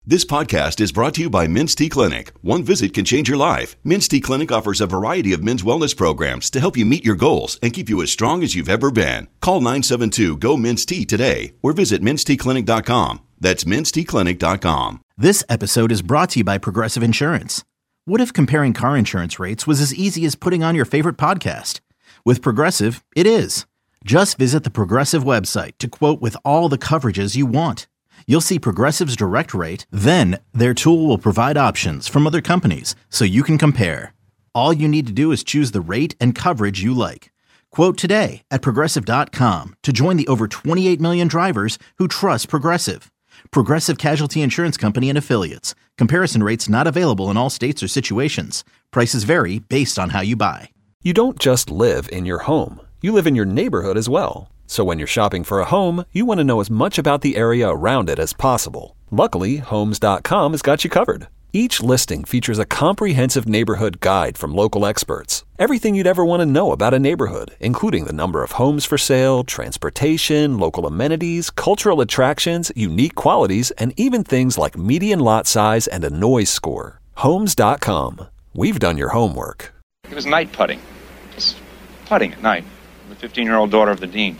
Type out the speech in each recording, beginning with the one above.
This podcast is brought to you by Men's T Clinic. One visit can change your life. Men's T Clinic offers a variety of men's wellness programs to help you meet your goals and keep you as strong as you've ever been. Call 972-GO-MEN'S-T today or visit menstclinic.com. That's menstclinic.com. This episode is brought to you by Progressive Insurance. What if comparing car insurance rates was as easy as putting on your favorite podcast? With Progressive, it is. Just visit the Progressive website to quote with all the coverages you want. You'll see Progressive's direct rate, then their tool will provide options from other companies so you can compare. All you need to do is choose the rate and coverage you like. Quote today at Progressive.com to join the over 28 million drivers who trust Progressive. Progressive Casualty Insurance Company and Affiliates. Comparison rates not available in all states or situations. Prices vary based on how you buy. You don't just live in your home. You live in your neighborhood as well. So when you're shopping for a home, you want to know as much about the area around it as possible. Luckily, Homes.com has got you covered. Each listing features a comprehensive neighborhood guide from local experts. Everything you'd ever want to know about a neighborhood, including the number of homes for sale, transportation, local amenities, cultural attractions, unique qualities, and even things like median lot size and a noise score. Homes.com. We've done your homework. It was night putting. Just putting at night. The 15-year-old daughter of the dean.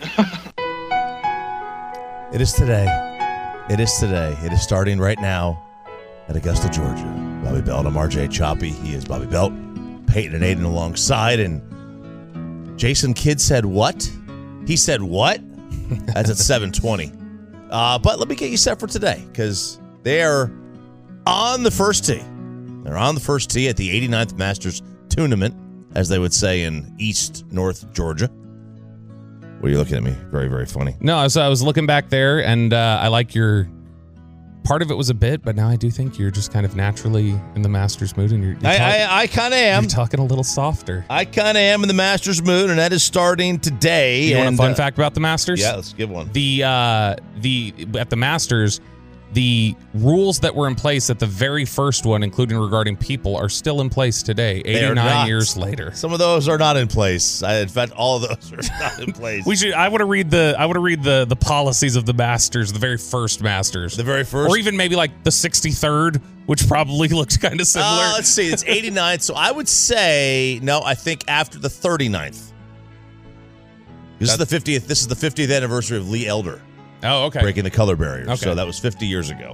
It is today. It is today. It is starting right now at Augusta, Georgia. Bobby Belt. I'm RJ Choppy. He is Bobby Belt. Peyton and Aiden alongside. And Jason Kidd said what? He said what? That's at 7:20. But let me get you set for today because they are on the first tee. They're on the first tee at the 89th Masters Tournament, as they would say in North Georgia. What are you looking at me? Very, very funny. No, so I was looking back there, and I like your... Part of it was a bit, but now I do think you're just kind of naturally in the Masters mood, and I kind of am. You're talking a little softer. I kind of am in the Masters mood, and that is starting today. You want a fun fact about the Masters? Yeah, let's give one. At the Masters, the rules that were in place at the very first one, including regarding people, are still in place today, 89 years later. Some of those are not in place. In fact, all of those are not in place. I want to read the policies of the Masters, the very first Masters. The very first? Or even maybe like the 63rd, which probably looks kind of similar. Let's see. It's 89. So I would say, no, I think after the 39th. This is the 50th anniversary of Lee Elder. Oh, okay. Breaking the color barrier. Okay. So that was 50 years ago.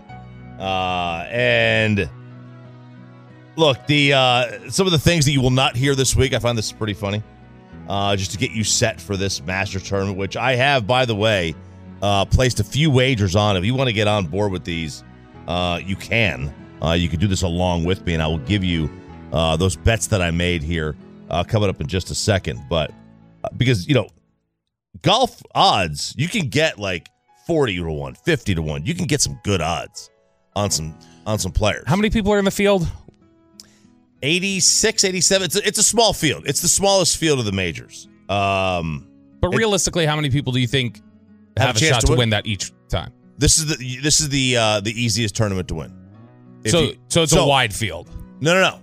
And look, some of the things that you will not hear this week, I find this pretty funny. Just to get you set for this Masters tournament, which I have, by the way, placed a few wagers on. If you want to get on board with these, you can. You can do this along with me, and I will give you those bets that I made here coming up in just a second. But because, golf odds, you can get like 40 to 1, 50 to 1. You can get some good odds on some players. How many people are in the field? 86, 87. It's a small field. It's the smallest field of the majors. But realistically, how many people do you think have a shot to win that each time? This is the easiest tournament to win. So it's a wide field. No.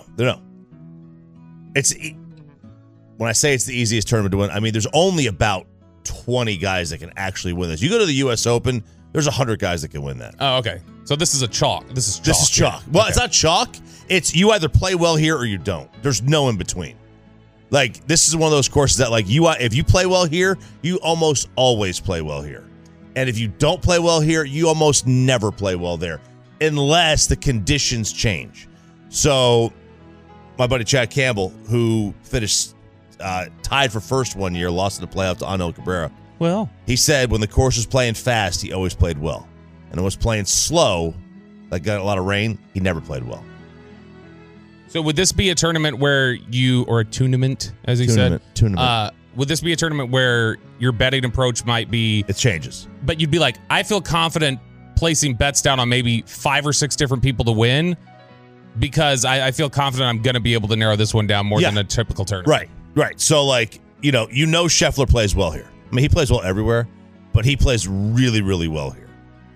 It's when I say it's the easiest tournament to win, I mean there's only about 20 guys that can actually win this. You go to the U.S. Open, there's 100 guys that can win that. Oh, okay. So this is a chalk. This is chalk. Well, okay. It's not chalk. It's you either play well here or you don't. There's no in between. Like, this is one of those courses that, like, if you play well here, you almost always play well here. And if you don't play well here, you almost never play well there, unless the conditions change. So, my buddy Chad Campbell, who finished tied for first one year, lost in the playoff to Angel Cabrera. Well, he said when the course was playing fast, he always played well. And it was playing slow, like got a lot of rain, he never played well. So would this be a tournament where or a tournament, as he said? Tournament. Would this be a tournament where your betting approach might be... It changes. But you'd be like, I feel confident placing bets down on maybe 5 or 6 different people to win because I feel confident I'm going to be able to narrow this one down more than a typical tournament. Right. So, like, Scheffler plays well here. I mean, he plays well everywhere, but he plays really, really well here.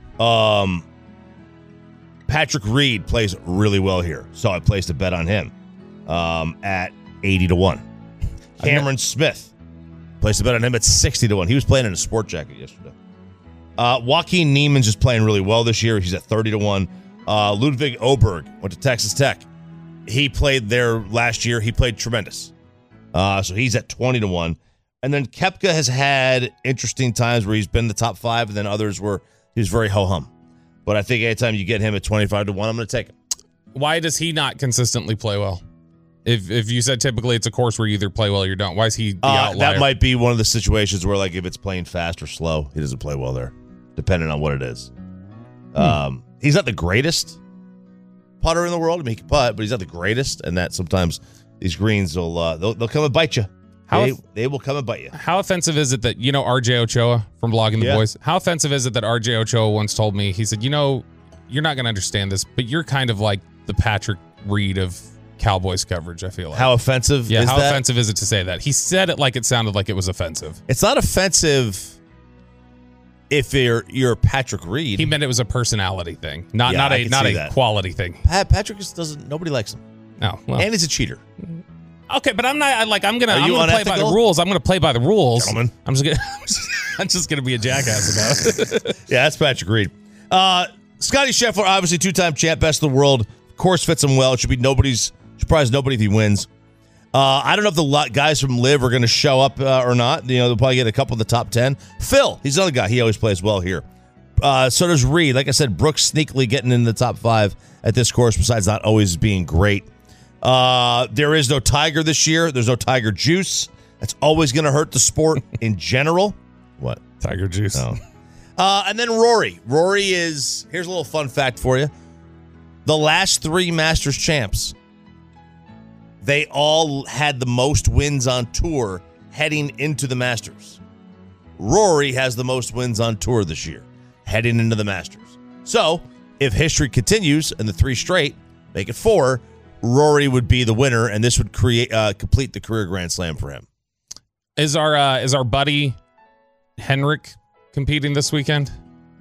Patrick Reed plays really well here, so I placed a bet on him at 80 to 1. Cameron Smith placed a bet on him at 60 to 1. He was playing in a sport jacket yesterday. Joaquin Niemann's just playing really well this year. He's at 30 to 1. Ludwig Oberg went to Texas Tech. He played there last year. He played tremendous. So he's at 20-1. And then Koepka has had interesting times where he's been in the top 5, and then others where he was very ho-hum. But I think anytime you get him at 25-1, I'm going to take him. Why does he not consistently play well? If you said typically it's a course where you either play well or you don't, why is he the outlier? That might be one of the situations where, like, if it's playing fast or slow, he doesn't play well there, depending on what it is. He's not the greatest putter in the world. I mean, he can putt, but he's not the greatest, and that sometimes these greens will they'll come and bite you. They will come and bite you. How offensive is it that, RJ Ochoa from Blogging the Boys? How offensive is it that RJ Ochoa once told me, he said, you're not going to understand this, but you're kind of like the Patrick Reed of Cowboys coverage, I feel like. How offensive is that? How offensive is it to say that? He said it like it sounded like it was offensive. It's not offensive if you're Patrick Reed. He meant it was a personality thing, not a quality thing. Patrick just doesn't. Nobody likes him. No, well. And he's a cheater. Okay, but I'm not I'm gonna play by the rules. I'm gonna play by the rules. Gentlemen. I'm just gonna be a jackass about it. Yeah, that's Patrick Reed. Scotty Scheffler, obviously 2-time champ, best of the world. Course fits him well. It should surprise nobody if he wins. I don't know if the guys from LIV are going to show up or not. They'll probably get a couple of the top 10. Phil, he's another guy. He always plays well here. So does Reed. Like I said, Brooks sneakily getting in the top 5 at this course, besides not always being great. There is no Tiger this year. There's no Tiger juice. That's always going to hurt the sport in general. What? Tiger juice. No. And then Rory. Rory here's a little fun fact for you. The last 3 Masters champs, they all had the most wins on tour heading into the Masters. Rory has the most wins on tour this year, heading into the Masters. So, if history continues and the 3 straight make it 4, Rory would be the winner, and this would complete the career Grand Slam for him. Is our buddy Henrik competing this weekend?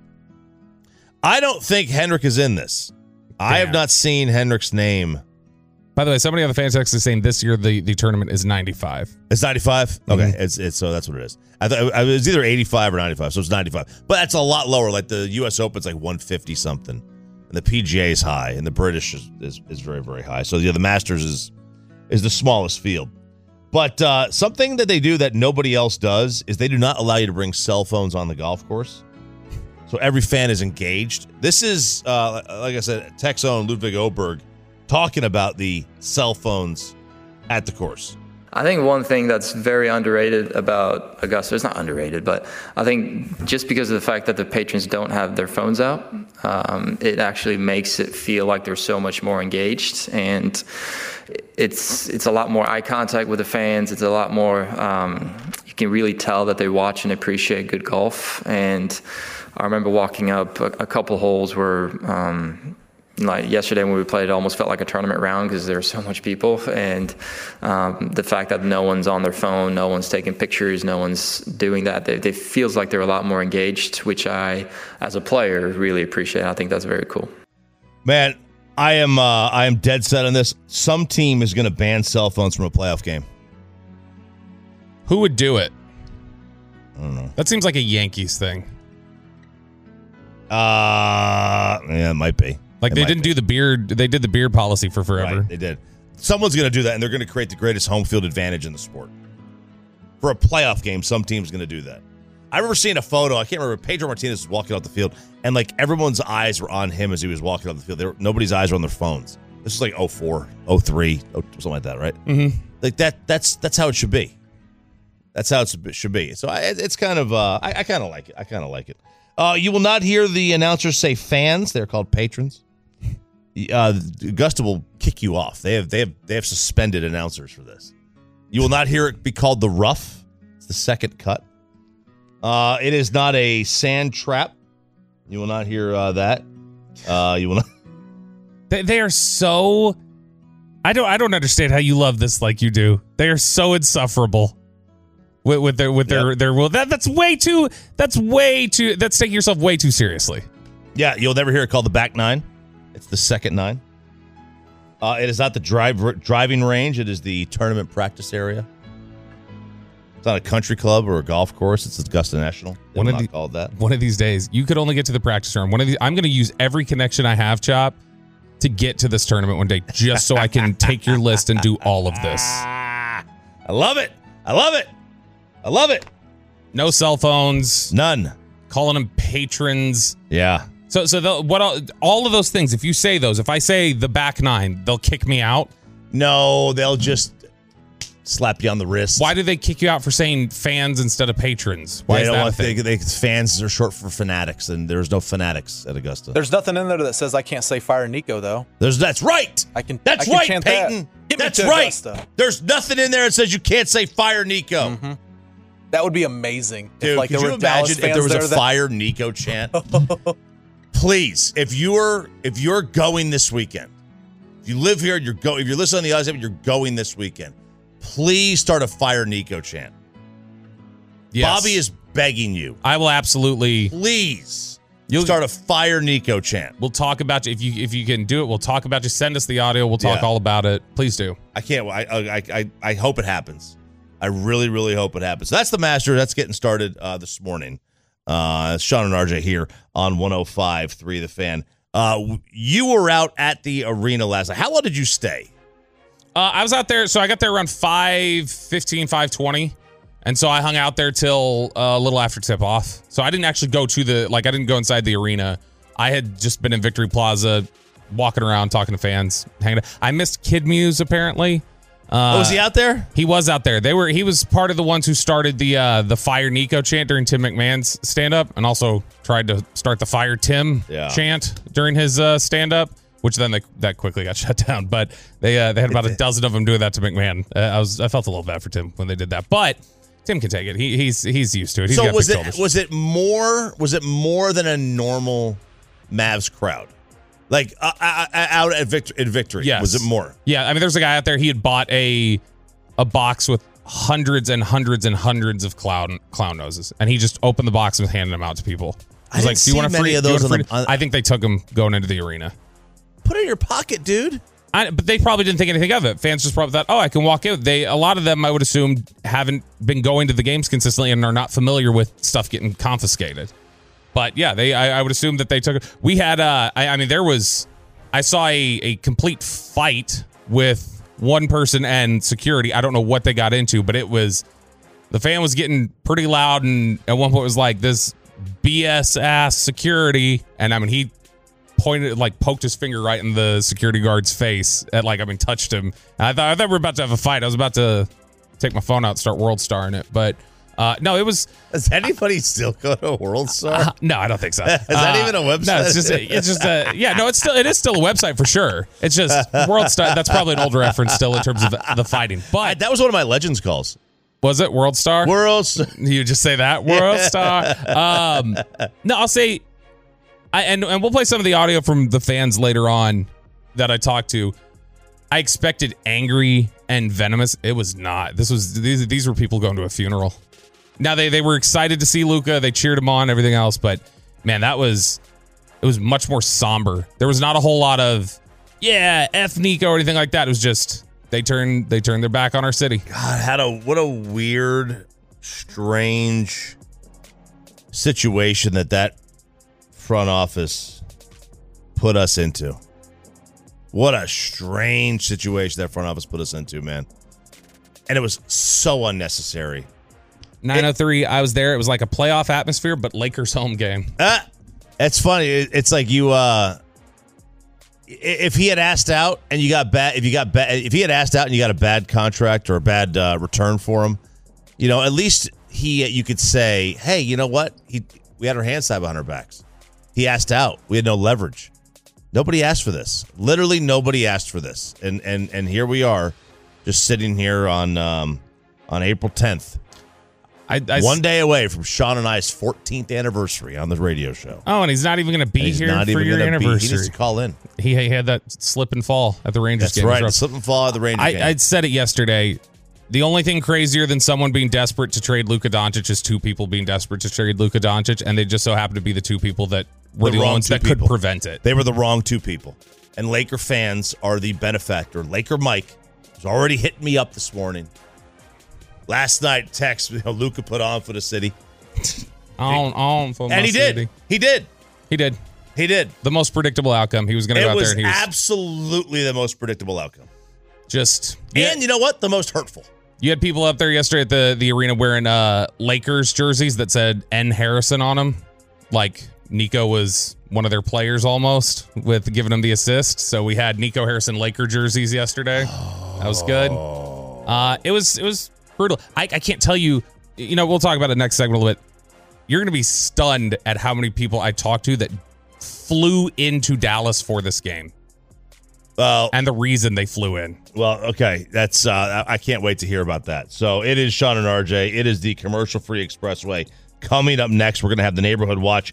I don't think Henrik is in this. I have not seen Henrik's name. By the way, somebody on the fan text is saying this year the tournament is 95. It's 95? Okay, it's so that's what it is. I thought it was either 85 or 95, so it's 95. But that's a lot lower. Like the U.S. Open's like 150 something, and the PGA is high, and the British is very, very high. So the Masters is the smallest field. But something that they do that nobody else does is they do not allow you to bring cell phones on the golf course. So every fan is engaged. This is, like I said, Tech's own Ludwig Oberg talking about the cell phones at the course. I think one thing that's very underrated about Augusta, it's not underrated, but I think just because of the fact that the patrons don't have their phones out, it actually makes it feel like they're so much more engaged, and it's a lot more eye contact with the fans. It's a lot more, you can really tell that they watch and appreciate good golf. And I remember walking up a couple holes where, like yesterday when we played, it almost felt like a tournament round because there were so much people. And the fact that no one's on their phone, no one's taking pictures, no one's doing that, it feels like they're a lot more engaged, which I, as a player, really appreciate. I think that's very cool. Man, I am dead set on this. Some team is going to ban cell phones from a playoff game. Who would do it? I don't know. That seems like a Yankees thing. Yeah, it might be. Like they didn't do the beard. They did the beard policy for forever. Right, they did. Someone's going to do that, and they're going to create the greatest home field advantage in the sport. For a playoff game, some team's going to do that. I remember seeing a photo. I can't remember. Pedro Martinez was walking off the field, and like everyone's eyes were on him as he was walking off the field. Nobody's eyes were on their phones. This is like 04, 03, something like that, right? Mm-hmm. Like that's how it should be. That's how it should be. So it's kind of I kind of like it. I kind of like it. You will not hear the announcers say fans. They're called patrons. Augusta will kick you off. They have suspended announcers for this. You will not hear it be called the rough. It's the second cut. It is not a sand trap. You will not hear that. You will not. They are so. I don't understand how you love this like you do. They are so insufferable with their will. That's taking yourself way too seriously. Yeah, you'll never hear it called the back nine. It's the second nine. It is not the driving range. It is the tournament practice area. It's not a country club or a golf course. It's Augusta National. They're not called that. One of these days, you could only get to the practice room. I'm going to use every connection I have, Chop, to get to this tournament one day, just so I can take your list and do all of this. I love it. I love it. I love it. No cell phones. None. Calling them patrons. Yeah. So all of those things, if you say those, if I say the back nine, they'll kick me out? No, they'll just slap you on the wrist. Why do they kick you out for saying fans instead of patrons? Why they is don't that want a thing? they fans are short for fanatics, and there's no fanatics at Augusta. There's nothing in there that says I can't say fire Nico, though. That's right. That's right, chant Peyton. That. That's right. Augusta. There's nothing in there that says you can't say fire Nico. Mm-hmm. That would be amazing. Dude, if, could you imagine if there was a fire Nico chant? Please, if you're going this weekend, if you live here, if you're listening on the other side, you're going this weekend, please start a fire Nico chant. Yes. Bobby is begging you. I will absolutely. Please. You'll start a fire Nico chant. We'll talk about you. If you can do it, we'll talk about you. Send us the audio. We'll talk all about it. Please do. I can't. I hope it happens. I really, really hope it happens. That's the Master. That's getting started this morning. Sean and RJ here on 105.3 The Fan. You were out at the arena last night. How long did you stay? I was out there. So I got there around 5:15, 5:20. And so I hung out there till a little after tip off. So I didn't actually go to I didn't go inside the arena. I had just been in Victory Plaza, walking around, talking to fans, hanging out. I missed Kid Muse, apparently. Was he out there? He was out there. He was part of the ones who started the Fire Nico chant during Tim McMahon's stand-up, and also tried to start the Fire Tim chant during his stand-up, which then that quickly got shut down. But they had about a dozen of them doing that to McMahon. I felt a little bad for Tim when they did that, but Tim can take it. He's used to it. So was it more than a normal Mavs crowd? Like out at Victory? Yes. Was it more? Yeah, I mean, there's a guy out there. He had bought a box with hundreds and hundreds and hundreds of clown noses, and he just opened the box and was handing them out to people. I was like, "Do you want a free?" I think they took them going into the arena. Put it in your pocket, dude. But they probably didn't think anything of it. Fans just probably thought, "Oh, I can walk in." A lot of them, I would assume, haven't been going to the games consistently and are not familiar with stuff getting confiscated. But yeah, I would assume that they took it. We had, I saw a complete fight with one person and security. I don't know what they got into, but the fan was getting pretty loud, and at one point was like, this BS ass security. And I mean, he poked his finger right in the security guard's face touched him. And I thought we were about to have a fight. I was about to take my phone out and start World Starring it, but no, it was. Does anybody still go to World Star? No, I don't think so. Is that even a website? No, it's still a website for sure. It's just World Star. That's probably an older reference still in terms of the fighting. But that was one of my Legends calls. Was it World Star? You just say that World Star. No, I'll say. And we'll play some of the audio from the fans later on that I talked to. I expected angry and venomous. It was not. These were people going to a funeral. Now they were excited to see Luka. They cheered him on, everything else, but man, it was much more somber. There was not a whole lot of F Nico or anything like that. It was just they turned their back on our city. God, what a weird, strange situation that front office put us into. What a strange situation that front office put us into, man. And it was so unnecessary. 903, I was there. It was like a playoff atmosphere, but Lakers home game. It's funny. It's like you if he had asked out and you got bad, if he had asked out and you got a bad contract or a bad return for him, at least you could say, hey, you know what? We had our hands tied behind our backs. He asked out. We had no leverage. Nobody asked for this. Literally nobody asked for this. And here we are, just sitting here on April 10th. One day away from Sean and I's 14th anniversary on the radio show. Oh, and he's not even going to be here for your anniversary. He needs to call in. He had that slip and fall at the Rangers game. That's right, slip and fall at the Rangers game. I'd said it yesterday. The only thing crazier than someone being desperate to trade Luka Doncic is two people being desperate to trade Luka Doncic, and they just so happen to be the two people that were the ones that could prevent it. They were the wrong two people. And Laker fans are the benefactor. Laker Mike was already hitting me up this morning. Last night, text, Luka put on for the city. On for my and he city. did. He did. The most predictable outcome. He was going to go out there. And It was absolutely the most predictable outcome. And you know what? The most hurtful. You had people up there yesterday at the arena wearing Lakers jerseys that said N. Harrison on them. Like Nico was one of their players almost, with giving him the assist. So we had Nico Harrison Laker jerseys yesterday. That was good. It was brutal. I can't tell you, we'll talk about it next segment a little bit. You're going to be stunned at how many people I talked to that flew into Dallas for this game. Well, and the reason they flew in. Well, okay. That's I can't wait to hear about that. So it is Sean and RJ. It is the commercial-free expressway. Coming up next, we're going to have the neighborhood watch.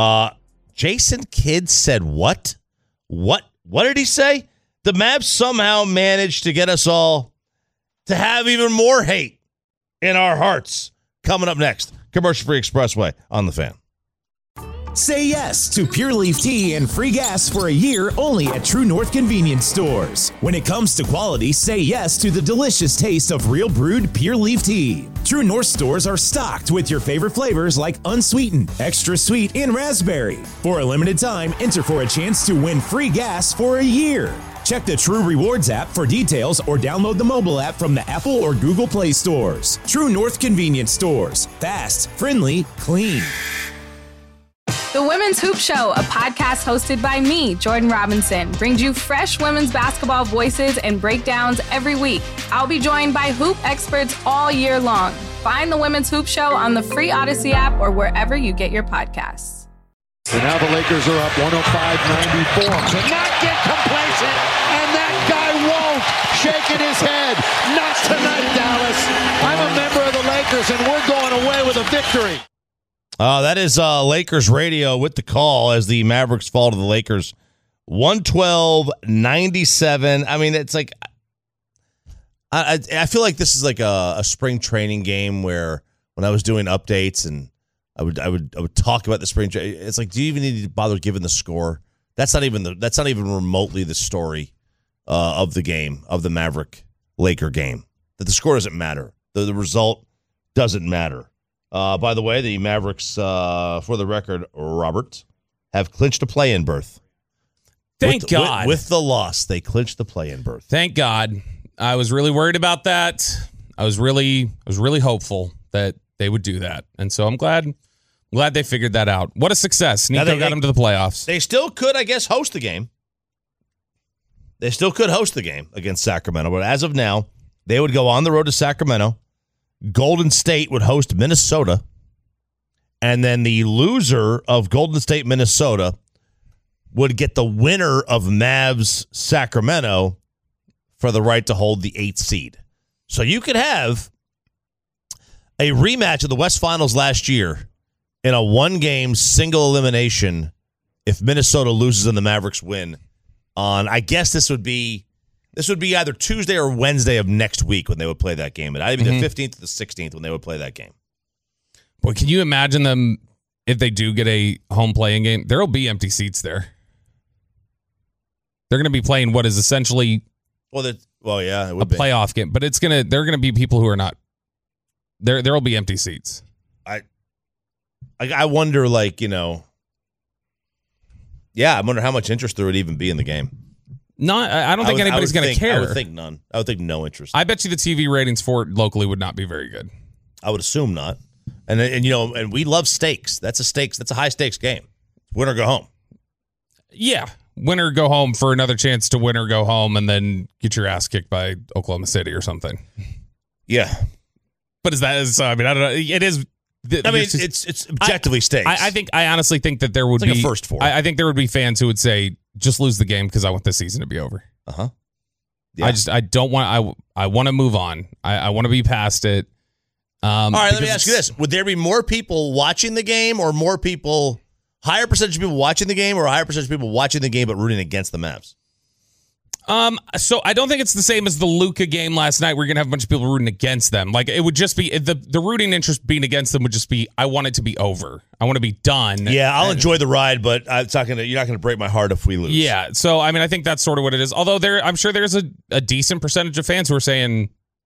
Jason Kidd said what? What did he say? The Mavs somehow managed to get us all to have even more hate in our hearts. Coming up next, commercial-free expressway on The Fan. Say yes to Pure Leaf Tea and free gas for a year only at True North Convenience Stores. When it comes to quality, say yes to the delicious taste of real brewed Pure Leaf Tea. True North stores are stocked with your favorite flavors like unsweetened, extra sweet, and raspberry. For a limited time, enter for a chance to win free gas for a year. Check the True Rewards app for details or download the mobile app from the Apple or Google Play stores. True North Convenience Stores. Fast, friendly, clean. The Women's Hoop Show, a podcast hosted by me, Jordan Robinson, brings you fresh women's basketball voices and breakdowns every week. I'll be joined by hoop experts all year long. Find the Women's Hoop Show on the free Odyssey app or wherever you get your podcasts. And now the Lakers are up 105-94. To not get complacent, and that guy won't. Shaking his head. Not tonight, Dallas. I'm a member of the Lakers, and we're going away with a victory. That is Lakers radio with the call as the Mavericks fall to the Lakers 112-97. I mean, it's like I feel like this is like a spring training game where when I was doing updates and I would talk about the spring. It's like, do you even need to bother giving the score? That's not even remotely the story of the game, of the Maverick Laker game. That the score doesn't matter. The result doesn't matter. By the way, the Mavericks, for the record, Robert, have clinched a play-in berth. Thank God. With the loss, they clinched the play-in berth. Thank God. I was really worried about that. I was really hopeful that they would do that. And so I'm glad they figured that out. What a success. Nico got them to the playoffs. They still could, I guess, host the game. They still could host the game against Sacramento. But as of now, they would go on the road to Sacramento. Golden State would host Minnesota, and then the loser of Golden State, Minnesota would get the winner of Mavs Sacramento for the right to hold the 8th seed. So you could have a rematch of the West Finals last year in a one-game single elimination if Minnesota loses and the Mavericks win on, I guess this would be either Tuesday or Wednesday of next week when they would play that game. It'd either be the 15th or the 16th when they would play that game. Boy, can you imagine them if they do get a home playing game? There will be empty seats there. They're going to be playing what is essentially it would a playoff game, but they're going to be people who are not. There will be empty seats. I wonder, I wonder how much interest there would even be in the game. No, I don't think anybody's going to care. I would think none. I would think no interest. I bet you the TV ratings for it locally would not be very good. I would assume not. And we love stakes. That's a high stakes game. Win or go home. Yeah. Win or go home for another chance to win or go home and then get your ass kicked by Oklahoma City or something. Yeah. But I don't know. It is. It's objectively stakes. I honestly think that there would be a first for. I think there would be fans who would say, just lose the game because I want this season to be over. Uh-huh. Yeah. I don't want. I want to move on. I want to be past it. All right, let me ask you this: would there be more people watching the game, or higher percentage of people watching the game, or a higher percentage of people watching the game but rooting against the Mavs? So I don't think it's the same as the Luka game last night where you're going to have a bunch of people rooting against them. Like, it would just be the rooting interest being against them would just be, I want it to be over. I want to be done. Yeah, I'll enjoy the ride, but you're not going to break my heart if we lose. Yeah. So, I think that's sort of what it is. Although I'm sure there's a decent percentage of fans who are saying,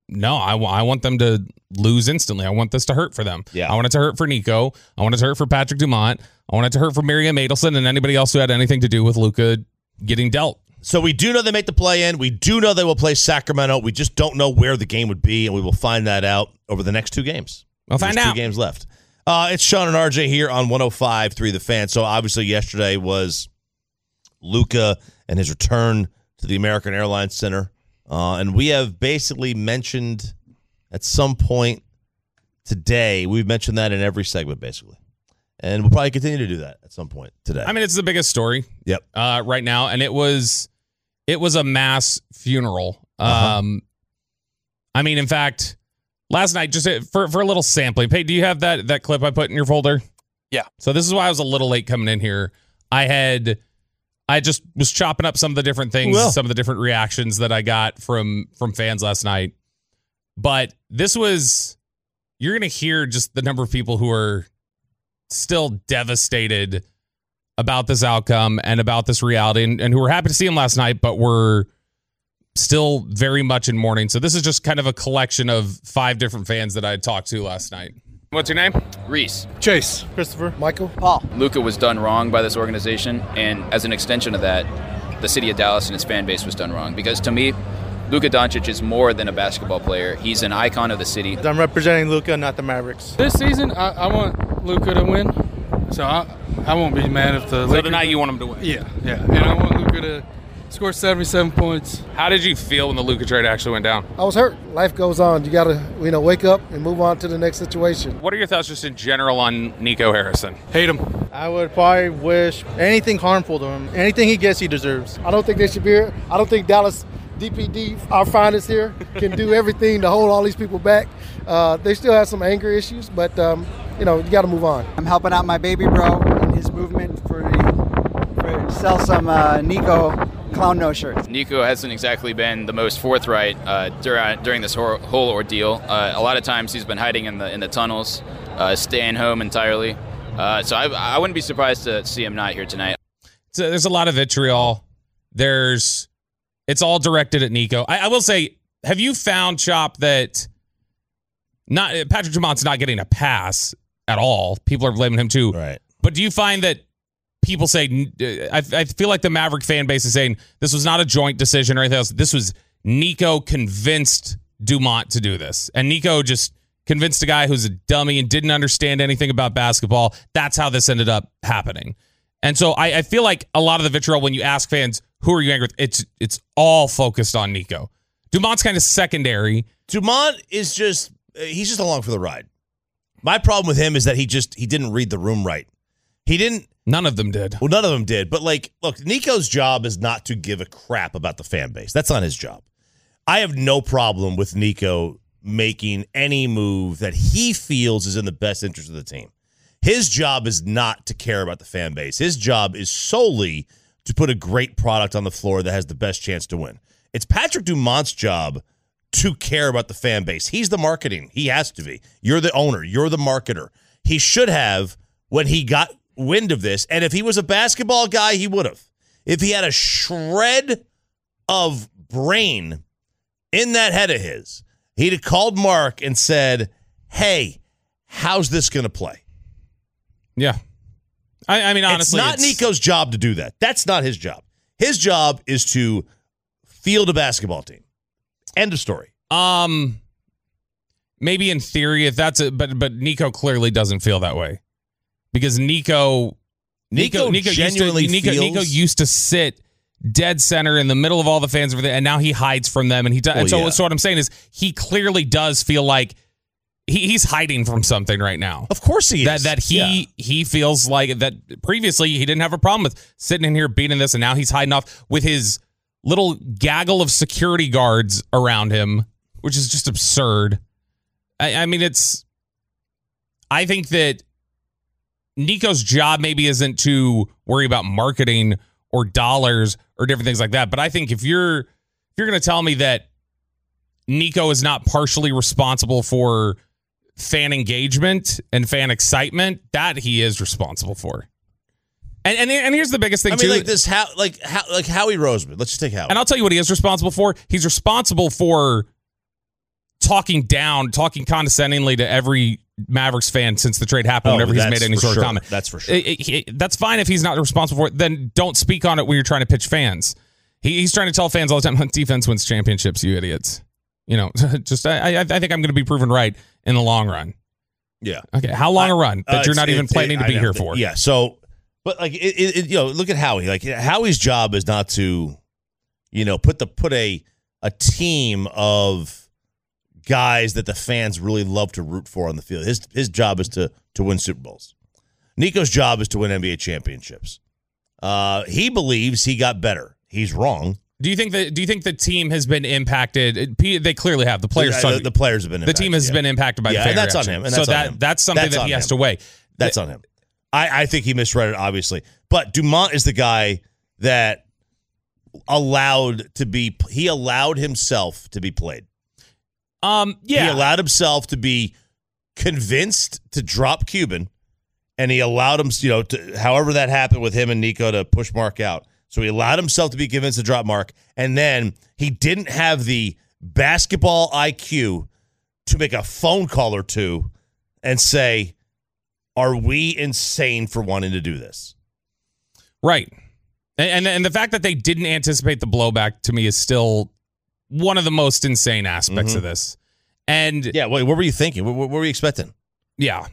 No, I want them to lose instantly. I want this to hurt for them. Yeah. I want it to hurt for Nico. I want it to hurt for Patrick Dumont. I want it to hurt for Miriam Adelson and anybody else who had anything to do with Luka getting dealt. So we do know they make the play-in. We do know they will play Sacramento. We just don't know where the game would be, and we will find that out over the next 2 games. We'll find out. 2 games left. It's Sean and RJ here on 105.3 The Fan. So obviously yesterday was Luka and his return to the American Airlines Center. And we have basically mentioned at some point today, we've mentioned that in every segment basically. And we'll probably continue to do that at some point today. I mean, it's the biggest story. Yep. Right now. And it was a mass funeral. I mean, in fact, last night, just for a little sampling, Pete, do you have that clip I put in your folder? Yeah. So this is why I was a little late coming in here. I just was chopping up some of the different things, some of the different reactions that I got from fans last night. But this was, you're going to hear just the number of people who are still devastated about this outcome and about this reality and who were happy to see him last night, but were still very much in mourning. So this is just kind of a collection of 5 different fans that I had talked to last night. What's your name? Reese. Chase. Christopher. Michael. Paul. Luka was done wrong by this organization, and as an extension of that, the city of Dallas and its fan base was done wrong. Because to me, Luka Doncic is more than a basketball player. He's an icon of the city. I'm representing Luka, not the Mavericks. This season, I want Luka to win, so I won't be mad if the Lakers... So tonight you want him to win? Yeah. And I want Luka to score 77 points. How did you feel when the Luka trade actually went down? I was hurt. Life goes on. You got to, wake up and move on to the next situation. What are your thoughts just in general on Nico Harrison? Hate him. I would probably wish anything harmful to him. Anything he gets, he deserves. I don't think they should be here. I don't think Dallas DPD, our finest here, can do everything to hold all these people back. They still have some anger issues, but, you got to move on. I'm helping out my baby bro in his movement for sell some Nico Clown No shirts. Nico hasn't exactly been the most forthright during this whole ordeal. A lot of times he's been hiding in the tunnels, staying home entirely. So I wouldn't be surprised to see him not here tonight. So there's a lot of vitriol. It's all directed at Nico. I will say, have you found, Chop, that Patrick Dumont's not getting a pass at all? People are blaming him too. Right. But do you find that people say, I feel like the Maverick fan base is saying this was not a joint decision or anything else. This was Nico convinced Dumont to do this. And Nico just convinced a guy who's a dummy and didn't understand anything about basketball. That's how this ended up happening. And so I feel like a lot of the vitriol, when you ask fans, who are you angry with? It's all focused on Nico. Dumont's kind of secondary. Dumont is he's just along for the ride. My problem with him is that he didn't read the room right. He didn't. None of them did. Well, none of them did. But, look, Nico's job is not to give a crap about the fan base. That's not his job. I have no problem with Nico making any move that he feels is in the best interest of the team. His job is not to care about the fan base. His job is solely to put a great product on the floor that has the best chance to win. It's Patrick Dumont's job to care about the fan base. He's the marketing. He has to be. You're the owner. You're the marketer. He should have, when he got wind of this, and if he was a basketball guy, he would have. If he had a shred of brain in that head of his, he'd have called Mark and said, hey, how's this going to play? Yeah. I mean, honestly, it's not Nico's job to do that. That's not his job. His job is to field a basketball team. End of story. Maybe in theory, if that's it, but Nico clearly doesn't feel that way. Because Nico used to sit dead center in the middle of all the fans over there, and now he hides from them. And he does. So what I'm saying is, he clearly does feel like he's hiding from something right now. Of course he is. That he feels like that. Previously, he didn't have a problem with sitting in here beating this, and now he's hiding off with his little gaggle of security guards around him, which is just absurd. I mean, I think that Nico's job maybe isn't to worry about marketing or dollars or different things like that. But I think if you're going to tell me that Nico is not partially responsible for fan engagement and fan excitement, that he is responsible for. And here's the biggest thing, I mean, like Howie Roseman. Let's just take Howie. And I'll tell you what he is responsible for. He's responsible for talking condescendingly to every Mavericks fan since the trade happened whenever he's made any sort of comment. That's for sure. That's fine if he's not responsible for it. Then don't speak on it when you're trying to pitch fans. He's trying to tell fans all the time, defense wins championships, you idiots. Just I think I'm going to be proven right in the long run. Yeah. Okay. How long a run that you're not even planning to be here for? Yeah. So, but like, look at Howie. Like, Howie's job is not to, put a team of guys that the fans really love to root for on the field. His job is to win Super Bowls. Nico's job is to win NBA championships. He believes he got better. He's wrong. Do you think the team has been impacted? They clearly have. The players have been impacted. The team has been impacted by the fan that's reaction. on him. And that's something that he has to weigh. That's on him. I think he misread it, obviously. But Dumont is the guy that allowed himself to be played. Yeah. He allowed himself to be convinced to drop Cuban, and he allowed him, to however that happened with him and Nico to push Mark out. So he allowed himself to be convinced to drop Mark, and then he didn't have the basketball IQ to make a phone call or two and say, are we insane for wanting to do this? Right. And the fact that they didn't anticipate the blowback to me is still one of the most insane aspects of this. And yeah, what were you thinking? What were you expecting? Yeah.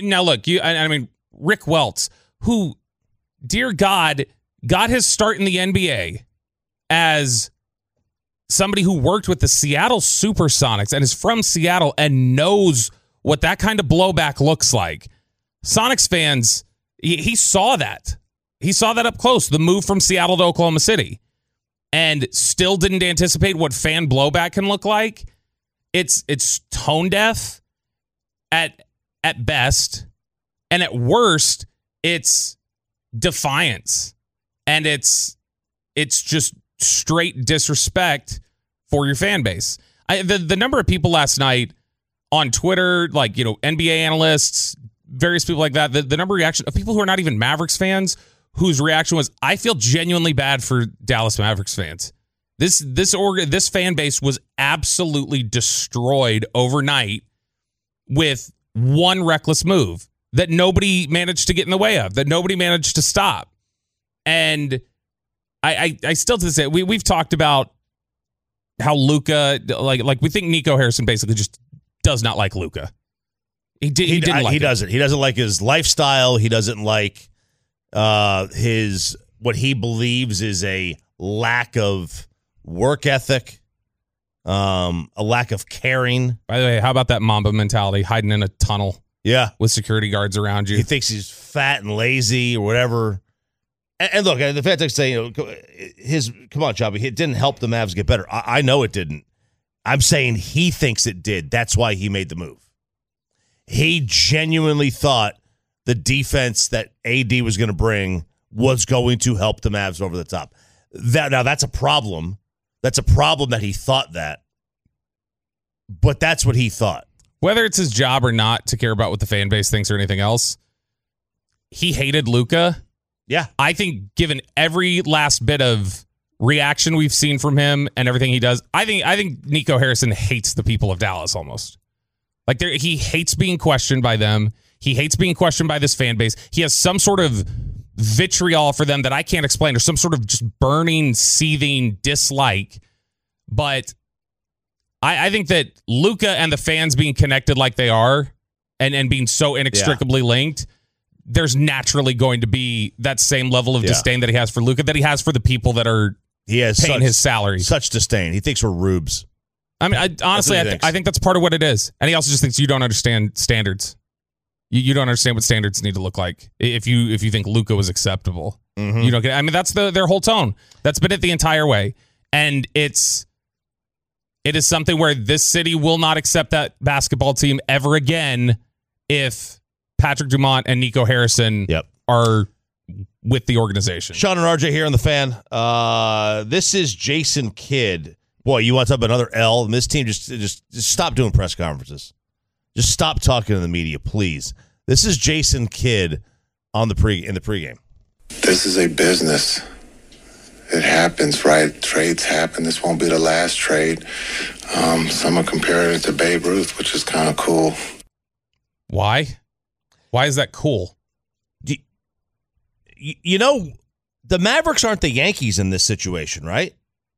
Rick Welts, who, dear God, got his start in the NBA as somebody who worked with the Seattle Supersonics and is from Seattle and knows what that kind of blowback looks like. Sonics fans, he saw that. He saw that up close, the move from Seattle to Oklahoma City, and still didn't anticipate what fan blowback can look like. It's tone deaf at best, and at worst, it's defiance. And it's just straight disrespect for your fan base. The number of people last night on Twitter, like, NBA analysts, various people like that, the number of reaction of people who are not even Mavericks fans, whose reaction was, I feel genuinely bad for Dallas Mavericks fans. This fan base was absolutely destroyed overnight with one reckless move that nobody managed to get in the way of, that nobody managed to stop. And I still to this day, we've talked about how Luka, like we think Nico Harrison basically just does not like Luka. He doesn't like his lifestyle. He doesn't like his what he believes is a lack of work ethic, a lack of caring. By the way, how about that Mamba mentality, hiding in a tunnel? Yeah, with security guards around you. He thinks he's fat and lazy or whatever. And look, the fact I say, come on, Chubby, it didn't help the Mavs get better. I know it didn't. I'm saying he thinks it did. That's why he made the move. He genuinely thought the defense that AD was going to bring was going to help the Mavs over the top. Now, that's a problem. That's a problem that he thought that. But that's what he thought. Whether it's his job or not to care about what the fan base thinks or anything else, he hated Luka. Yeah. I think given every last bit of reaction we've seen from him and everything he does, I think Nico Harrison hates the people of Dallas almost. Like he hates being questioned by them. He hates being questioned by this fan base. He has some sort of vitriol for them that I can't explain, or some sort of just burning, seething dislike. But I think that Luka and the fans being connected like they are and being so inextricably linked, there's naturally going to be that same level of disdain that he has for Luka, that he has for the people that are paying his salary. Such disdain. He thinks we're rubes. I mean, honestly, I think that's part of what it is. And he also just thinks you don't understand standards. You don't understand what standards need to look like if you think Luka was acceptable. Mm-hmm. You don't get. I mean, that's their whole tone. That's been it the entire way, and it is something where this city will not accept that basketball team ever again if Patrick Dumont and Nico Harrison are with the organization. Sean and RJ here on the Fan. This is Jason Kidd. Boy, you want to talk about another L? And this team just stop doing press conferences. Just stop talking to the media, please. This is Jason Kidd in the pregame. This is a business. it happens, right? Trades happen. This won't be the last trade. Some are comparing it to Babe Ruth, which is kind of cool. Why? Why is that cool? You know, the Mavericks aren't the Yankees in this situation, right?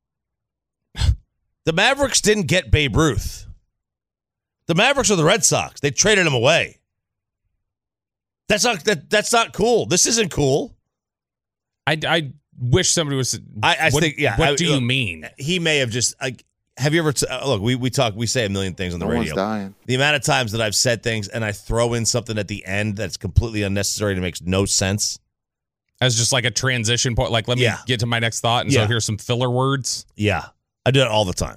The Mavericks didn't get Babe Ruth. The Mavericks are the Red Sox. They traded him away. That's not cool. This isn't cool. I wish somebody was. What do you mean? He may have just. Have you ever look? We talk. We say a million things on the radio. One's dying. The amount of times that I've said things and I throw in something at the end that's completely unnecessary and makes no sense, as just like a transition point. Like, let me get to my next thought, and so here's some filler words. Yeah, I do it all the time.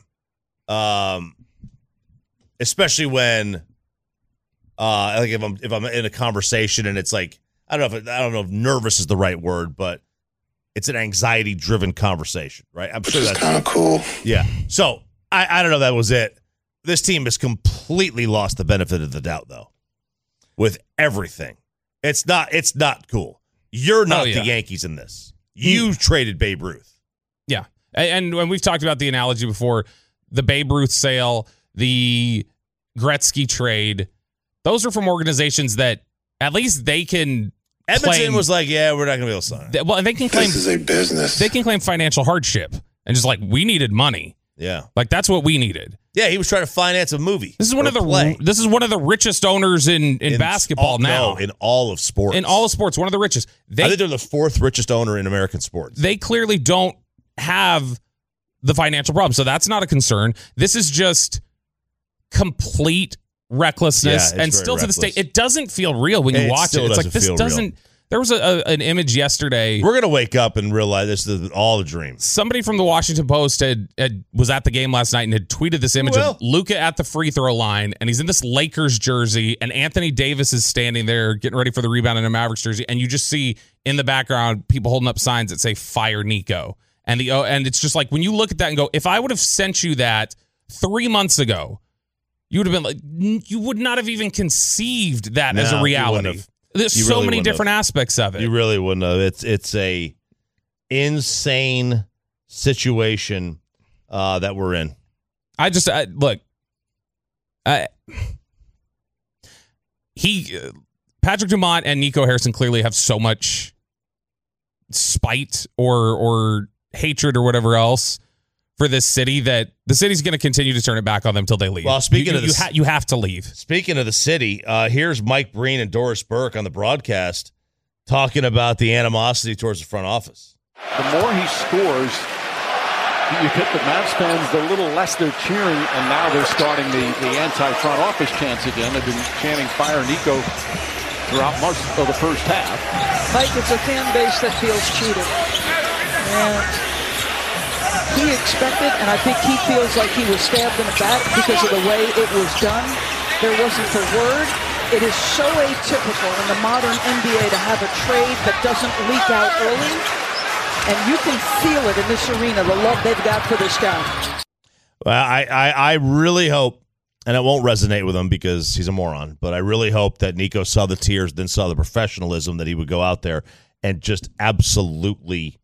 Especially when, like if I'm in a conversation and it's like I don't know if nervous is the right word, but it's an anxiety-driven conversation, right? I'm sure that's kind of cool. Yeah. So I don't know if that was it. This team has completely lost the benefit of the doubt, though, with everything. It's not cool. You're not the Yankees in this. You traded Babe Ruth. Yeah. And when we've talked about the analogy before, the Babe Ruth sale, the Gretzky trade, those are from organizations that at least they can Edmonton was like, yeah, we're not going to be able to sign. Well, they can claim this is a business. They can claim financial hardship and just like, we needed money. Yeah. Like that's what we needed. Yeah, he was trying to finance a movie. This is one of the richest owners in basketball now. No, in all of sports. In all of sports, one of the richest. I think they're the fourth richest owner in American sports. They clearly don't have the financial problem. So that's not a concern. This is just complete recklessness, and still to this day, it doesn't feel real when you watch it. It's like this doesn't. There was an image yesterday. We're gonna wake up and realize this is all a dream. Somebody from the Washington Post was at the game last night and had tweeted this image of Luka at the free throw line, and he's in this Lakers jersey, and Anthony Davis is standing there getting ready for the rebound in a Mavericks jersey, and you just see in the background people holding up signs that say "Fire Nico," and it's just like when you look at that and go, if I would have sent you that 3 months ago, you would have been like, you would not have even conceived that as a reality. There's so many different aspects of it. You really wouldn't have. It's a insane situation that we're in. Look. Patrick Dumont and Nico Harrison clearly have so much spite or hatred or whatever else for this city that the city's going to continue to turn it back on them until they leave. Well, speaking of this, you have to leave. Speaking of the city, here's Mike Breen and Doris Burke on the broadcast talking about the animosity towards the front office. The more he scores, you get the Mavs fans, the little less they're cheering, and now they're starting the anti-front office chants again. They've been chanting "Fire Nico" throughout most of the first half. Mike, it's a fan base that feels cheated. And he expected, and I think he feels like he was stabbed in the back because of the way it was done. There wasn't a word. It is so atypical in the modern NBA to have a trade that doesn't leak out early. And you can feel it in this arena, the love they've got for this guy. Well, I really hope, and it won't resonate with him because he's a moron, but I really hope that Nico saw the tears, then saw the professionalism, that he would go out there and just absolutely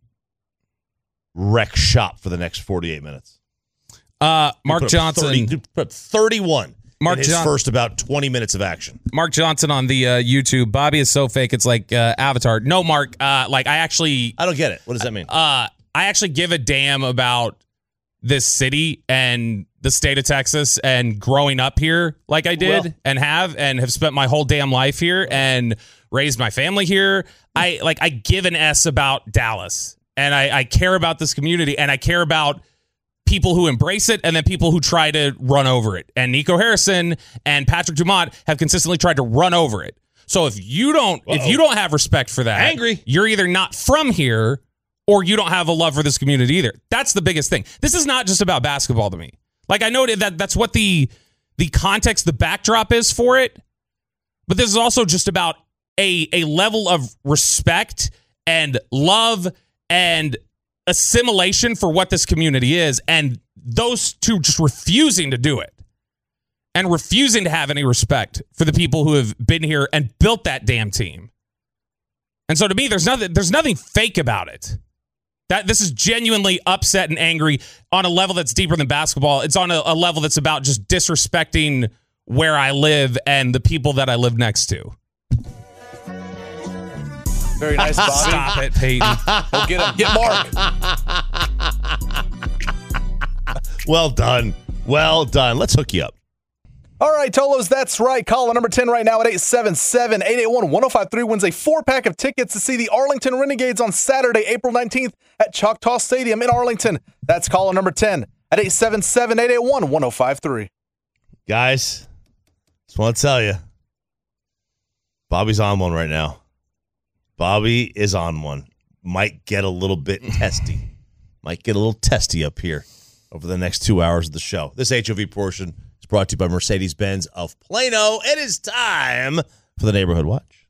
wreck shop for the next 48 minutes. Mark Johnson put 31 in his first about 20 minutes of action. Mark Johnson on the YouTube. Bobby is so fake it's like Avatar. No, Mark, I don't get it. What does that mean? I actually give a damn about this city and the state of Texas and growing up here like I did and have spent my whole damn life here and raised my family here. I give an S about Dallas. And I care about this community, and I care about people who embrace it and then people who try to run over it. And Nico Harrison and Patrick Dumont have consistently tried to run over it. So if you don't have respect for that, you're either not from here or you don't have a love for this community either. That's the biggest thing. This is not just about basketball to me. Like, I know that's what the context, the backdrop is for it, but this is also just about a level of respect and love and assimilation for what this community is, and those two just refusing to do it and refusing to have any respect for the people who have been here and built that damn team. And so to me, there's nothing fake about it. This is genuinely upset and angry on a level that's deeper than basketball. It's on a level that's about just disrespecting where I live and the people that I live next to. Very nice, Bobby. Stop it, Peyton. Go get him. Get Mark. Well done. Well done. Let's hook you up. All right, Tolos, that's right. Caller number 10 right now at 877-881-1053 wins a 4-pack of tickets to see the Arlington Renegades on Saturday, April 19th at Choctaw Stadium in Arlington. That's caller number 10 at 877-881-1053. Guys, just want to tell you, Bobby's on one right now. Bobby is on one. Might get a little bit testy. Might get a little testy up here over the next 2 hours of the show. This HOV portion is brought to you by Mercedes-Benz of Plano. It is time for the Neighborhood Watch.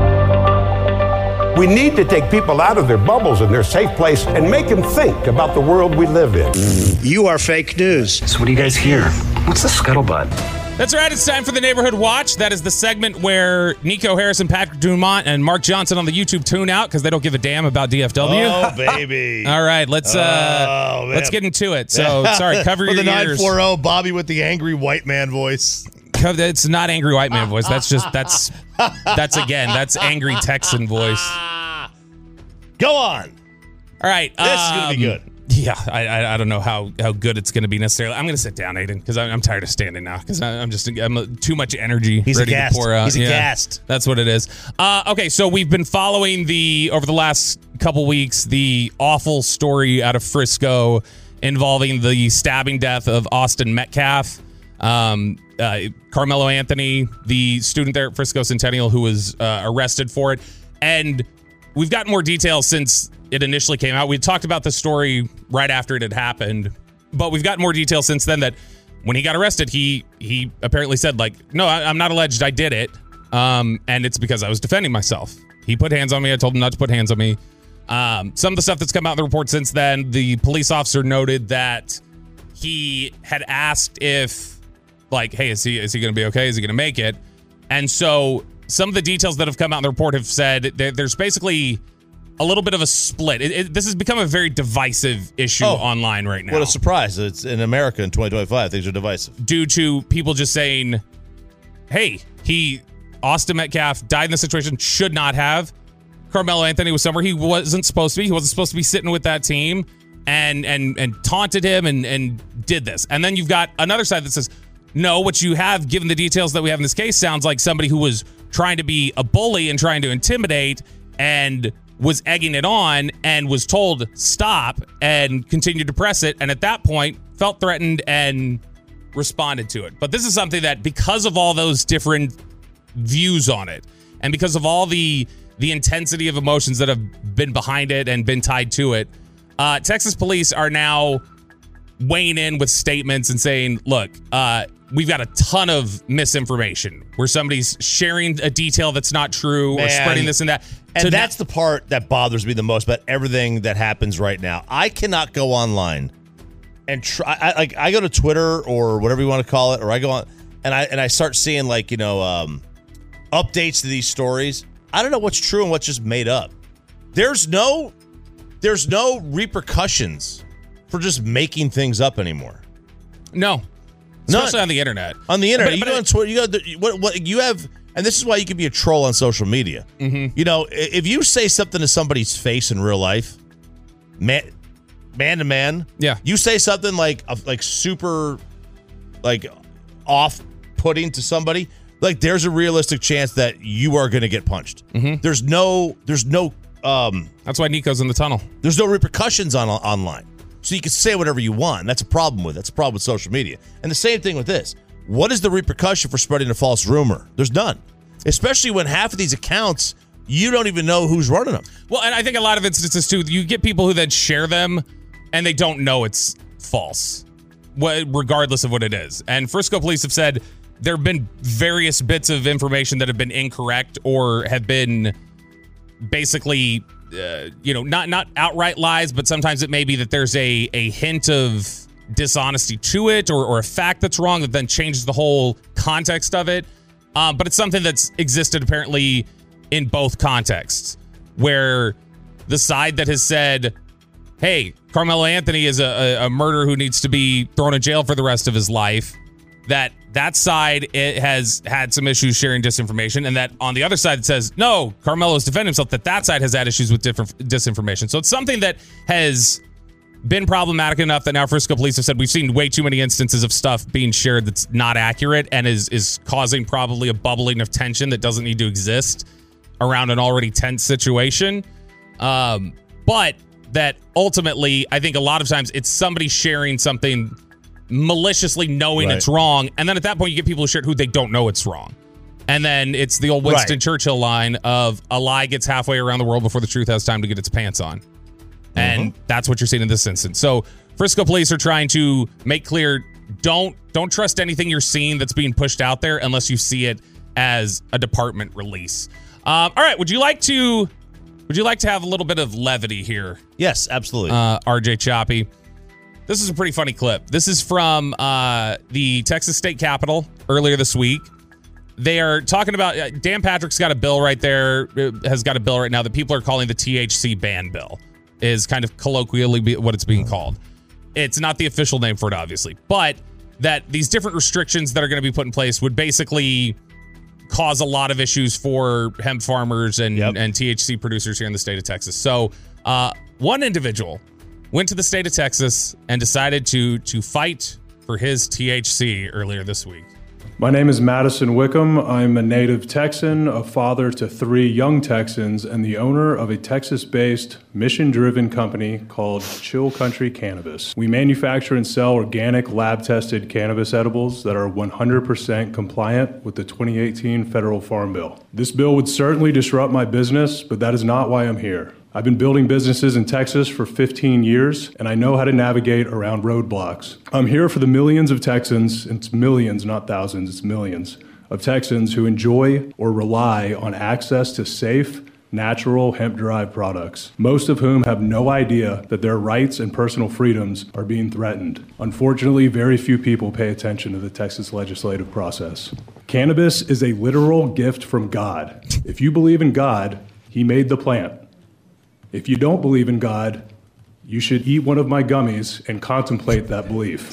We need to take people out of their bubbles and their safe place and make them think about the world we live in. You are fake news. So what do you guys hear? What's the scuttlebutt? That's right. It's time for the Neighborhood Watch. That is the segment where Nico Harrison, Patrick Dumont, and Mark Johnson on the YouTube tune out because they don't give a damn about DFW. Oh, baby. All right, let's get into it. So, sorry, cover your ears. For the ears. 940, Bobby with the angry white man voice. It's not angry white man voice. That's angry Texan voice. Go on. All right. This is going to be good. Yeah, I don't know how good it's going to be necessarily. I'm going to sit down, Aiden, because I'm tired of standing now because I'm too much energy ready to pour out. He's aghast. That's what it is. Okay, so we've been following over the last couple weeks the awful story out of Frisco involving the stabbing death of Austin Metcalf. Carmelo Anthony, the student there at Frisco Centennial who was arrested for it. And we've gotten more details since it initially came out. We talked about the story right after it had happened, but we've got more details since then that when he got arrested, he apparently said, like, no, I'm not alleged. I did it. And it's because I was defending myself. He put hands on me. I told him not to put hands on me. Some of the stuff that's come out in the report since then, the police officer noted that he had asked if, like, hey, is he going to be okay? Is he going to make it? And so some of the details that have come out in the report have said there's basically a little bit of a split. This has become a very divisive issue online right now. What a surprise. It's in America in 2025. Things are divisive. Due to people just saying, hey, Austin Metcalf died in this situation, should not have. Carmelo Anthony was somewhere he wasn't supposed to be. He wasn't supposed to be sitting with that team and taunted him and did this. And then you've got another side that says, no, what you have, given the details that we have in this case, sounds like somebody who was trying to be a bully and trying to intimidate and was egging it on and was told stop and continued to press it. And at that point, felt threatened and responded to it. But this is something that, because of all those different views on it and because of all the intensity of emotions that have been behind it and been tied to it, Texas police are now weighing in with statements and saying, look, we've got a ton of misinformation where somebody's sharing a detail that's not true or spreading this and that. And that's the part that bothers me the most about everything that happens right now. I cannot go online and try. I go to Twitter or whatever you want to call it, or I go on and I start seeing updates to these stories. I don't know what's true and what's just made up. There's no repercussions for just making things up anymore. No. Especially on the internet. On the internet. But you go on Twitter, what you have, and this is why you can be a troll on social media. Mm-hmm. You know, if you say something to somebody's face in real life, man to man, you say something like super off-putting to somebody, like there's a realistic chance that you are going to get punched. Mm-hmm. There's no that's why Nico's in the tunnel. There's no repercussions online. So you can say whatever you want. And that's a problem with it. That's a problem with social media. And the same thing with this. What is the repercussion for spreading a false rumor? There's none. Especially when half of these accounts, you don't even know who's running them. Well, and I think a lot of instances, too, you get people who then share them and they don't know it's false, regardless of what it is. And Frisco police have said there have been various bits of information that have been incorrect or have been basically not outright lies, but sometimes it may be that there's a hint of dishonesty to it or a fact that's wrong that then changes the whole context of it. But it's something that's existed apparently in both contexts, where the side that has said hey, Carmelo Anthony is a murderer who needs to be thrown in jail for the rest of his life, that side it has had some issues sharing disinformation, and that on the other side it says, no, Carmelo's defending himself, that side has had issues with different disinformation. So it's something that has been problematic enough that now Frisco police have said we've seen way too many instances of stuff being shared that's not accurate and is causing probably a bubbling of tension that doesn't need to exist around an already tense situation. But that ultimately, I think a lot of times it's somebody sharing something maliciously knowing it's wrong. And then at that point, you get people who share it who they don't know it's wrong. And then it's the old Winston Churchill line of a lie gets halfway around the world before the truth has time to get its pants on. And that's what you're seeing in this instance. So Frisco police are trying to make clear, don't trust anything you're seeing that's being pushed out there unless you see it as a department release. All right, would you like to have a little bit of levity here? Yes, absolutely. RJ Choppy. This is a pretty funny clip. This is from the Texas State Capitol earlier this week. They are talking about Dan Patrick's got a bill right there, has got a bill right now that people are calling the THC ban bill, is kind of colloquially what it's being called. It's not the official name for it, obviously, but that these different restrictions that are going to be put in place would basically cause a lot of issues for hemp farmers and THC producers here in the state of Texas. So one individual went to the state of Texas and decided to fight for his THC earlier this week. My name is Madison Wickham. I'm a native Texan, a father to 3 young Texans, and the owner of a Texas-based, mission-driven company called Chill Country Cannabis. We manufacture and sell organic, lab-tested cannabis edibles that are 100% compliant with the 2018 Federal Farm Bill. This bill would certainly disrupt my business, but that is not why I'm here. I've been building businesses in Texas for 15 years, and I know how to navigate around roadblocks. I'm here for the millions of Texans, and it's millions, not thousands, it's millions, of Texans who enjoy or rely on access to safe, natural hemp-derived products, most of whom have no idea that their rights and personal freedoms are being threatened. Unfortunately, very few people pay attention to the Texas legislative process. Cannabis is a literal gift from God. If you believe in God, He made the plant. If you don't believe in God, you should eat one of my gummies and contemplate that belief.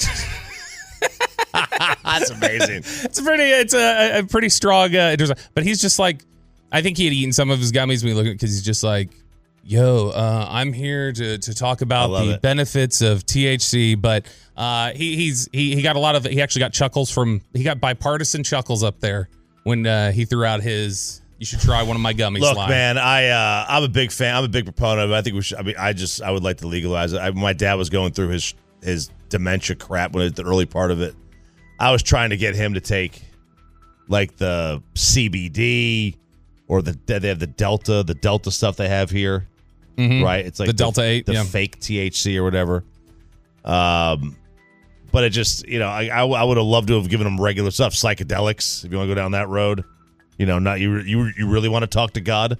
That's amazing. It's a pretty strong, but he's just like, I think he had eaten some of his gummies when we look at it because he's just like, yo, I'm here to talk about the benefits of THC, but he got a lot of, he actually got he got bipartisan chuckles up there when he threw out his, you should try one of my gummies. Look, line. man, I'm a big fan. I'm a big proponent of it. I think we should. I would like to legalize it. My dad was going through his dementia crap when the early part of it. I was trying to get him to take like the CBD or they have the Delta stuff they have here, right? It's like the Delta 8, the fake THC or whatever. But it just, I would have loved to have given him regular stuff, psychedelics. If you want to go down that road. Not you really want to talk to God?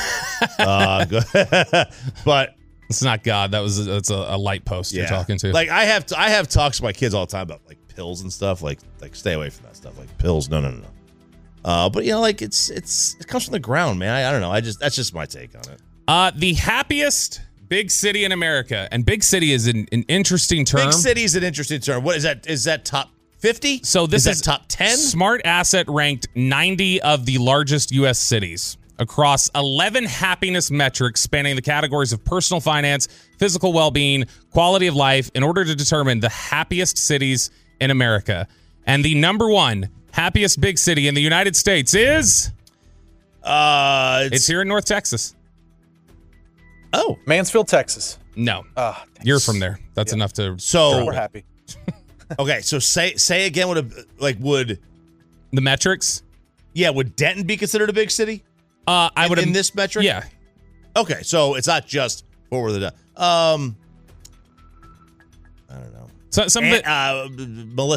But it's not God. That's a light post you're talking to. Like I have talks with my kids all the time about like pills and stuff. Like stay away from that stuff. Like pills, no. But it comes from the ground, man. I don't know. That's just my take on it. The happiest big city in America, and big city is an interesting term. Big city is an interesting term. What is that? Is that top 50? So this is top 10. Smart Asset ranked 90 of the largest U.S. cities across 11 happiness metrics spanning the categories of personal finance, physical well-being, quality of life in order to determine the happiest cities in America. And the number one happiest big city in the United States is... it's here in North Texas. Oh. Mansfield, Texas. No. You're from there. That's enough to... So we're happy. Okay, so say again would the metrics? Yeah, would Denton be considered a big city? I would in this metric. Yeah. Okay, so it's not just Fort Worth. I don't know. So some of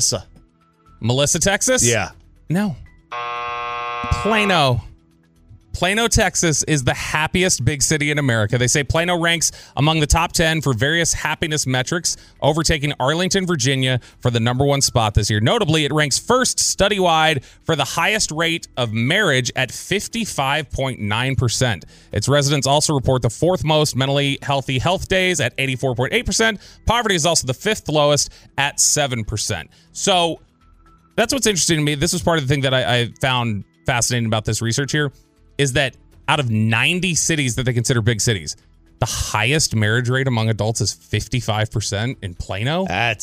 Melissa, Texas. Yeah. No. Plano, Plano, Texas is the happiest big city in America. They say Plano ranks among the top 10 for various happiness metrics, overtaking Arlington, Virginia for the number 1 spot this year. Notably, it ranks first study-wide for the highest rate of marriage at 55.9%. Its residents also report the 4th most mentally healthy health days at 84.8%. Poverty is also the 5th lowest at 7%. So that's what's interesting to me. This was part of the thing that I found fascinating about this research here, is that out of 90 cities that they consider big cities, the highest marriage rate among adults is 55% in Plano. That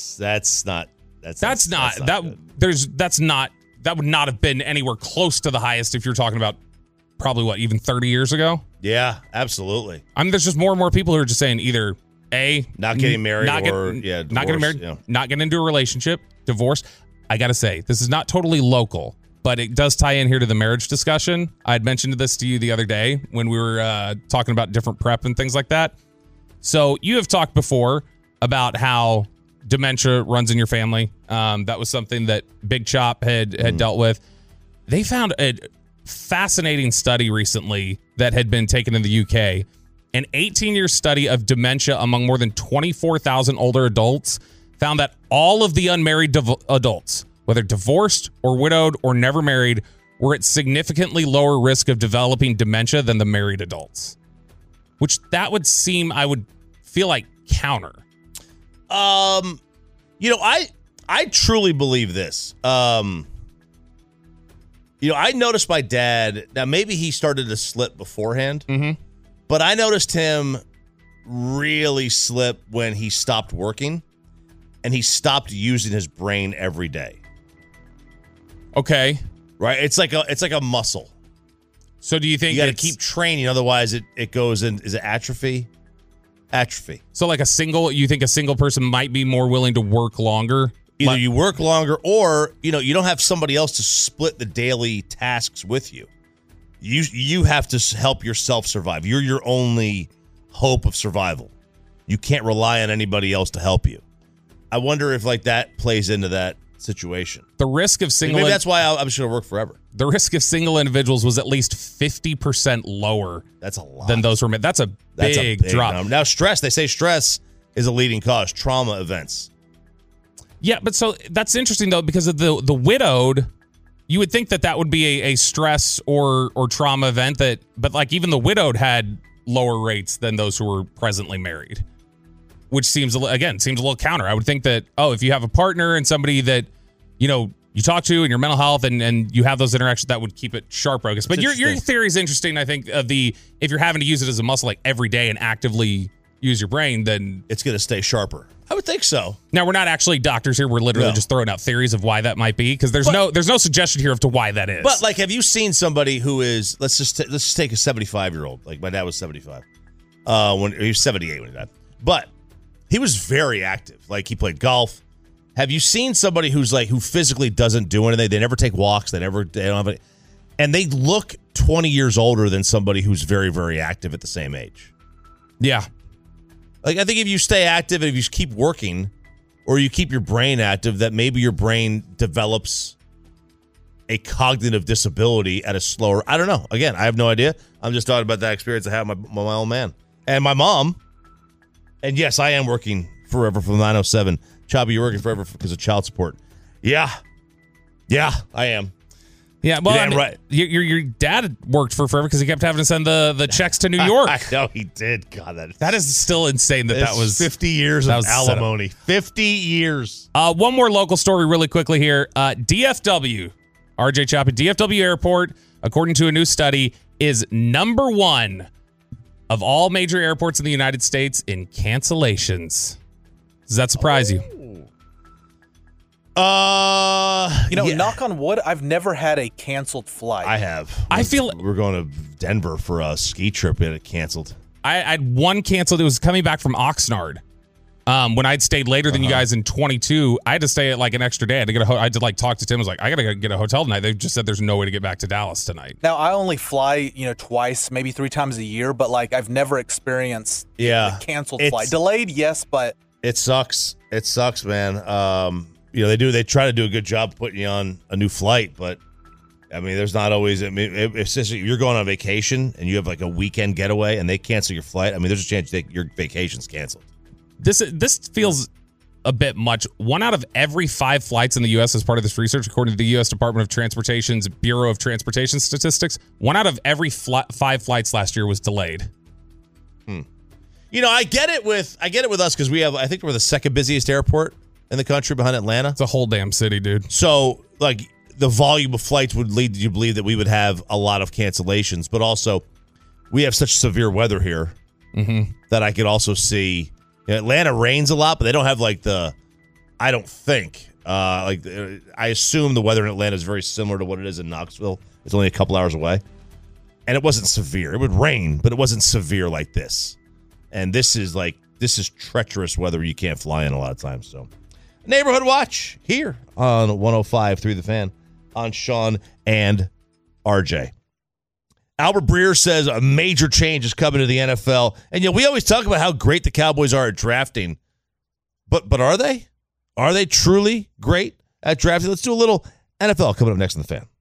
would not have been anywhere close to the highest if you're talking about probably even 30 years ago. Yeah, absolutely. I mean, there's just more and more people who are just saying either not getting married, not getting married, not getting into a relationship, divorce. I got to say, this is not totally local, but it does tie in here to the marriage discussion. I had mentioned this to you the other day when we were talking about different prep and things like that. So you have talked before about how dementia runs in your family. That was something that Big Chop had dealt with. They found a fascinating study recently that had been taken in the UK. An 18-year study of dementia among more than 24,000 older adults found that all of the unmarried adults, whether divorced or widowed or never married, were at significantly lower risk of developing dementia than the married adults. Which that would seem, I would feel like, counter. I truly believe this. I noticed my dad, now maybe he started to slip beforehand, but I noticed him really slip when he stopped working and he stopped using his brain every day. Okay. Right? It's like a muscle. So do you think you got to keep training, otherwise it goes in, is it atrophy? Atrophy. So you think a single person might be more willing to work longer? Either you work longer or, you don't have somebody else to split the daily tasks with you. You have to help yourself survive. You're your only hope of survival. You can't rely on anybody else to help you. I wonder if that plays into that situation. The risk of single... Maybe that's why I'm just going to work forever. The risk of single individuals was at least 50% lower. That's a lot. Than those who were... That's a big drop. Number. Now, they say stress is a leading cause. Trauma events. Yeah, but so that's interesting, though, because of the widowed, you would think that would be a stress or trauma event, but even the widowed had lower rates than those who were presently married, which seems a little counter. I would think that, if you have a partner and somebody that, you talk to and your mental health and you have those interactions, that would keep it sharp focused. But your theory is interesting, I think, if you're having to use it as a muscle every day and actively use your brain, then it's going to stay sharper. I would think so. Now, we're not actually doctors here. We're literally just throwing out theories of why that might be, because there's no suggestion here as to why that is. But have you seen somebody who is, let's just take a 75-year-old. Like my dad was 75. When he was 78 when he died. But he was very active. Like he played golf. Have you seen somebody who physically doesn't do anything? They never take walks. They don't have any, and they look 20 years older than somebody who's very, very active at the same age. Yeah. I think if you stay active and if you keep working or you keep your brain active, that maybe your brain develops a cognitive disability at a slower, I don't know. Again, I have no idea. I'm just talking about that experience I had with my old man. And my mom, and yes, I am working forever from 907. Chubby, you're working forever because of child support. Yeah, I am. Yeah, well, right. Your dad worked for forever because he kept having to send the checks to New York. I know he did. God, that is still insane. That was 50 years of alimony. 50 years. One more local story, really quickly here. DFW, RJ Choppy, DFW Airport, according to a new study, is number 1 of all major airports in the United States in cancellations. Does that surprise you? Knock on wood, I've never had a canceled flight. I have. We're going to Denver for a ski trip and it canceled. I had one canceled. It was coming back from Oxnard. When I'd stayed later than you guys in 22, I had to stay at an extra day. I had to get I had to talk to Tim. I was like, I gotta get a hotel tonight. They just said there's no way to get back to Dallas tonight. Now I only fly, twice, maybe 3 times a year, but I've never experienced a canceled flight. Delayed, yes, but it sucks. It sucks, man. They try to do a good job putting you on a new flight, but I mean, there's not always. I mean, if you're going on vacation and you have like a weekend getaway and they cancel your flight, I mean, there's a chance that your vacation's canceled. This feels a bit much. 1 out of every 5 flights in the U.S. as part of this research, according to the U.S. Department of Transportation's Bureau of Transportation Statistics, 1 out of every 5 flights last year was delayed. You know, I get it with us because I think we're the second busiest airport in the country behind Atlanta. It's a whole damn city, dude. So, like, the volume of flights would lead you to believe that we would have a lot of cancellations, but also we have such severe weather here that I could also see. Atlanta rains a lot, but they don't have like I don't think. I assume the weather in Atlanta is very similar to what it is in Knoxville. It's only a couple hours away. And it wasn't severe. It would rain, but it wasn't severe like this. And this is treacherous weather you can't fly in a lot of times. So, Neighborhood Watch here on 105.3 The Fan on Sean and RJ. Albert Breer says a major change is coming to the NFL. And we always talk about how great the Cowboys are at drafting. But are they? Are they truly great at drafting? Let's do a little NFL coming up next on The Fan.